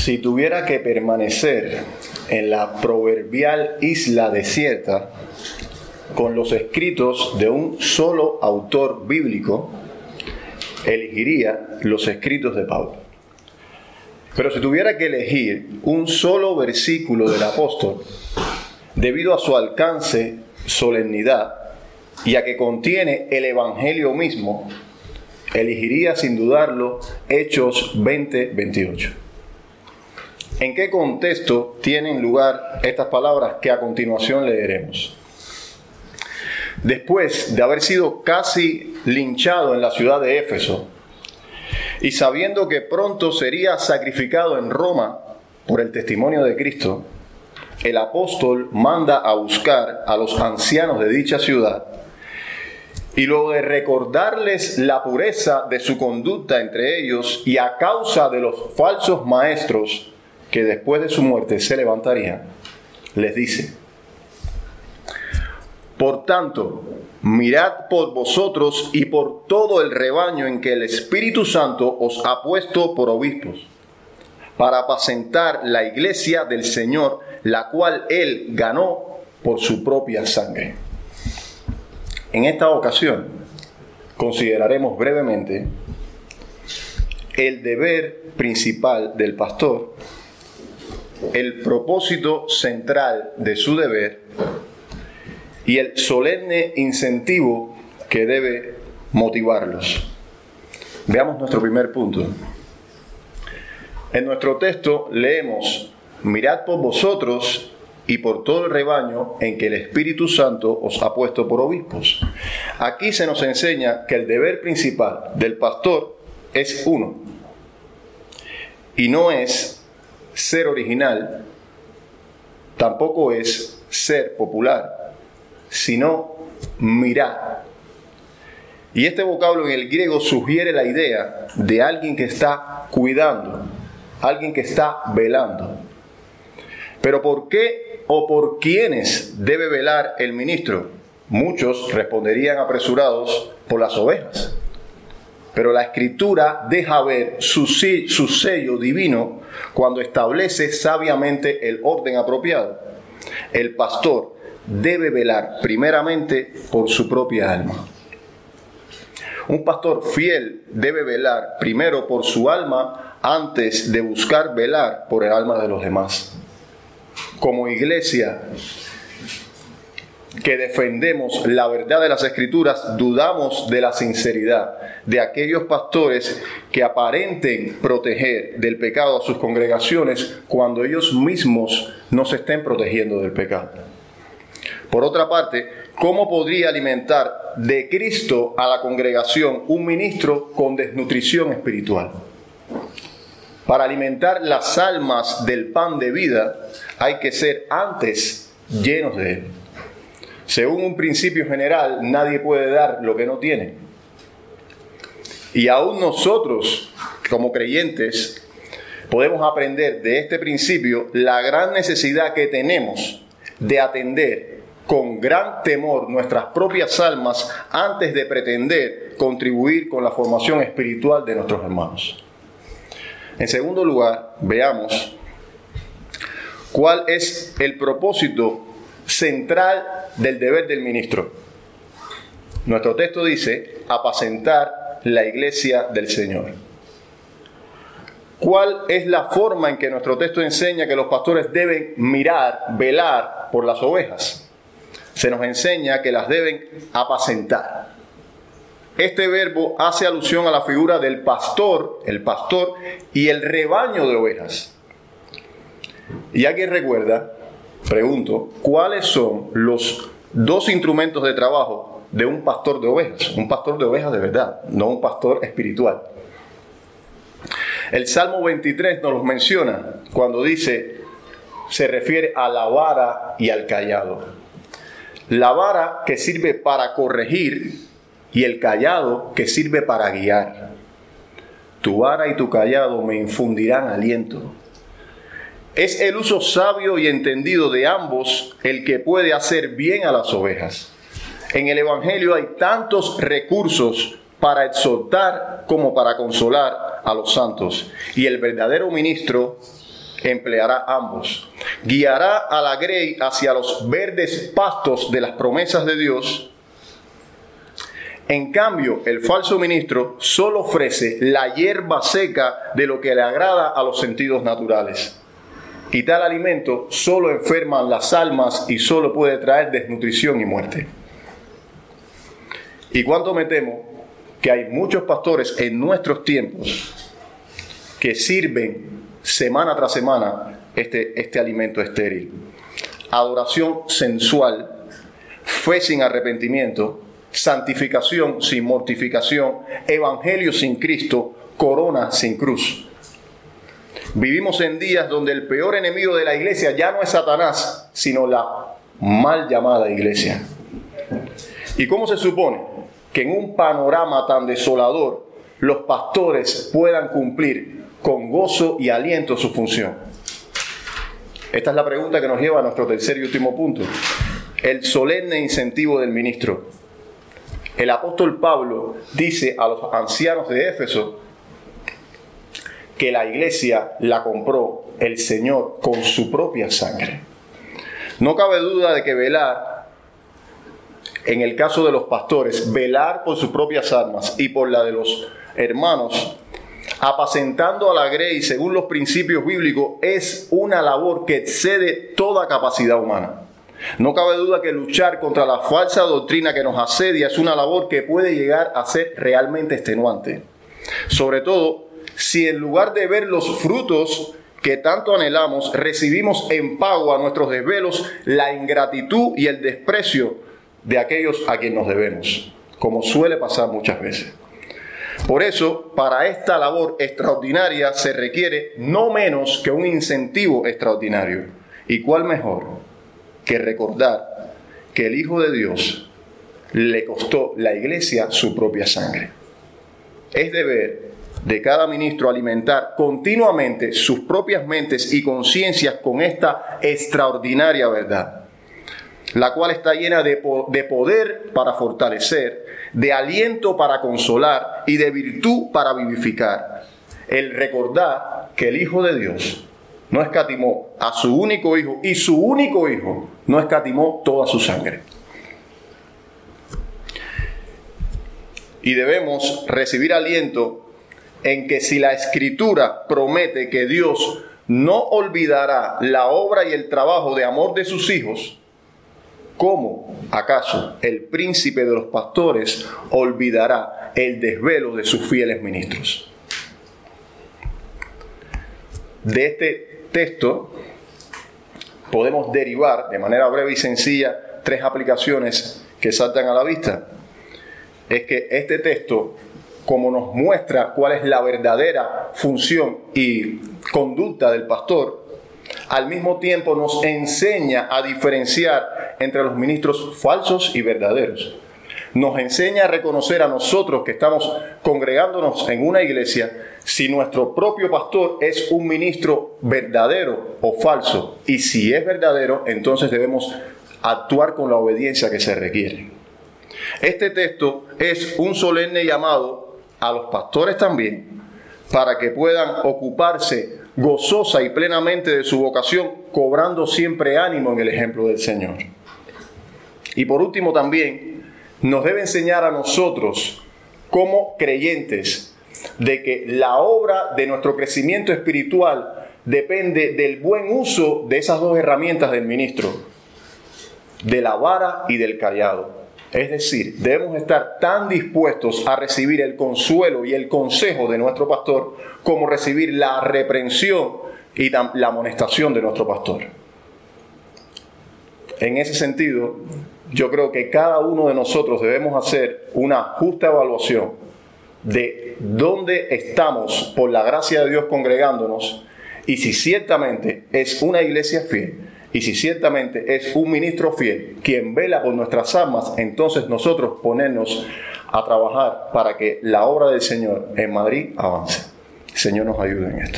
Si tuviera que permanecer en la proverbial isla desierta con los escritos de un solo autor bíblico, elegiría los escritos de Pablo. Pero si tuviera que elegir un solo versículo del apóstol, debido a su alcance, solemnidad y a que contiene el Evangelio mismo, elegiría sin dudarlo Hechos 20:28. ¿En qué contexto tienen lugar estas palabras que a continuación leeremos? Después de haber sido casi linchado en la ciudad de Éfeso y sabiendo que pronto sería sacrificado en Roma por el testimonio de Cristo, el apóstol manda a buscar a los ancianos de dicha ciudad y luego de recordarles la pureza de su conducta entre ellos y a causa de los falsos maestros que después de su muerte se levantarían, les dice: por tanto, mirad por vosotros y por todo el rebaño en que el Espíritu Santo os ha puesto por obispos, para apacentar la iglesia del Señor, la cual Él ganó por su propia sangre. En esta ocasión, consideraremos brevemente el deber principal del pastor, el propósito central de su deber y el solemne incentivo que debe motivarlos. Veamos nuestro primer punto. En nuestro texto leemos: mirad por vosotros y por todo el rebaño en que el Espíritu Santo os ha puesto por obispos. Aquí se nos enseña que el deber principal del pastor es uno, y no es ser original, tampoco es ser popular, sino mirar. Y este vocablo en el griego sugiere la idea de alguien que está cuidando, alguien que está velando. Pero ¿por qué o por quiénes debe velar el ministro? Muchos responderían apresurados: por las ovejas. Pero la Escritura deja ver su sello divino cuando establece sabiamente el orden apropiado. El pastor debe velar primeramente por su propia alma. Un pastor fiel debe velar primero por su alma antes de buscar velar por el alma de los demás. Como iglesia que defendemos la verdad de las Escrituras, dudamos de la sinceridad de aquellos pastores que aparenten proteger del pecado a sus congregaciones cuando ellos mismos no se estén protegiendo del pecado. Por otra parte, ¿cómo podría alimentar de Cristo a la congregación un ministro con desnutrición espiritual? Para alimentar las almas del pan de vida, hay que ser antes llenos de él. Según un principio general, nadie puede dar lo que no tiene. Y aún nosotros, como creyentes, podemos aprender de este principio la gran necesidad que tenemos de atender con gran temor nuestras propias almas antes de pretender contribuir con la formación espiritual de nuestros hermanos. En segundo lugar, veamos cuál es el propósito central del deber del ministro. Nuestro texto dice: apacentar la iglesia del Señor. ¿Cuál es la forma en que nuestro texto enseña que los pastores deben mirar, velar por las ovejas? Se nos enseña que las deben apacentar. Este verbo hace alusión a la figura del pastor, el pastor y el rebaño de ovejas. ¿Y alguien recuerda? Pregunto, ¿cuáles son los dos instrumentos de trabajo de un pastor de ovejas? Un pastor de ovejas de verdad, no un pastor espiritual. El Salmo 23 nos los menciona cuando dice, se refiere a la vara y al cayado. La vara que sirve para corregir y el cayado que sirve para guiar. Tu vara y tu cayado me infundirán aliento. Es el uso sabio y entendido de ambos el que puede hacer bien a las ovejas. En el Evangelio hay tantos recursos para exhortar como para consolar a los santos. Y el verdadero ministro empleará ambos. Guiará a la grey hacia los verdes pastos de las promesas de Dios. En cambio, el falso ministro solo ofrece la hierba seca de lo que le agrada a los sentidos naturales. Y tal alimento solo enferma las almas y solo puede traer desnutrición y muerte. Y cuánto me temo que hay muchos pastores en nuestros tiempos que sirven semana tras semana este alimento estéril. Adoración sensual, fe sin arrepentimiento, santificación sin mortificación, evangelio sin Cristo, corona sin cruz. Vivimos en días donde el peor enemigo de la iglesia ya no es Satanás, sino la mal llamada iglesia. ¿Y cómo se supone que en un panorama tan desolador los pastores puedan cumplir con gozo y aliento su función? Esta es la pregunta que nos lleva a nuestro tercer y último punto: el solemne incentivo del ministro. El apóstol Pablo dice a los ancianos de Éfeso que la iglesia la compró el Señor con su propia sangre. No cabe duda de que velar, en el caso de los pastores, velar por sus propias almas y por la de los hermanos, apacentando a la grey según los principios bíblicos, es una labor que excede toda capacidad humana. No cabe duda que luchar contra la falsa doctrina que nos asedia es una labor que puede llegar a ser realmente extenuante. Sobre todo si en lugar de ver los frutos que tanto anhelamos, recibimos en pago a nuestros desvelos la ingratitud y el desprecio de aquellos a quienes nos debemos, como suele pasar muchas veces. Por eso, para esta labor extraordinaria se requiere no menos que un incentivo extraordinario. ¿Y cuál mejor que recordar que el Hijo de Dios le costó la iglesia su propia sangre? Es deber de cada ministro alimentar continuamente sus propias mentes y conciencias con esta extraordinaria verdad, la cual está llena de poder para fortalecer, de aliento para consolar y de virtud para vivificar. El recordar que el Hijo de Dios no escatimó a su único Hijo, y su único Hijo no escatimó toda su sangre. Y debemos recibir aliento en que si la Escritura promete que Dios no olvidará la obra y el trabajo de amor de sus hijos, ¿cómo acaso el príncipe de los pastores olvidará el desvelo de sus fieles ministros? De este texto podemos derivar de manera breve y sencilla 3 aplicaciones que saltan a la vista. Es que este texto, como nos muestra cuál es la verdadera función y conducta del pastor, al mismo tiempo nos enseña a diferenciar entre los ministros falsos y verdaderos. Nos enseña a reconocer a nosotros que estamos congregándonos en una iglesia si nuestro propio pastor es un ministro verdadero o falso. Y si es verdadero, entonces debemos actuar con la obediencia que se requiere. Este texto es un solemne llamado a los pastores también, para que puedan ocuparse gozosa y plenamente de su vocación, cobrando siempre ánimo en el ejemplo del Señor. Y por último también, nos debe enseñar a nosotros, como creyentes, de que la obra de nuestro crecimiento espiritual depende del buen uso de esas 2 herramientas del ministro, de la vara y del cayado. Es decir, debemos estar tan dispuestos a recibir el consuelo y el consejo de nuestro pastor como recibir la reprensión y la amonestación de nuestro pastor. En ese sentido, yo creo que cada uno de nosotros debemos hacer una justa evaluación de dónde estamos por la gracia de Dios congregándonos y si ciertamente es una iglesia fiel. Y si ciertamente es un ministro fiel quien vela por nuestras almas, entonces nosotros ponernos a trabajar para que la obra del Señor en Madrid avance. El Señor nos ayude en esto.